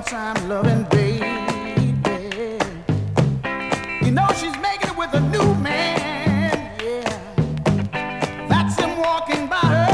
time loving baby. You know she's making it with a new man, yeah. That's him walking by her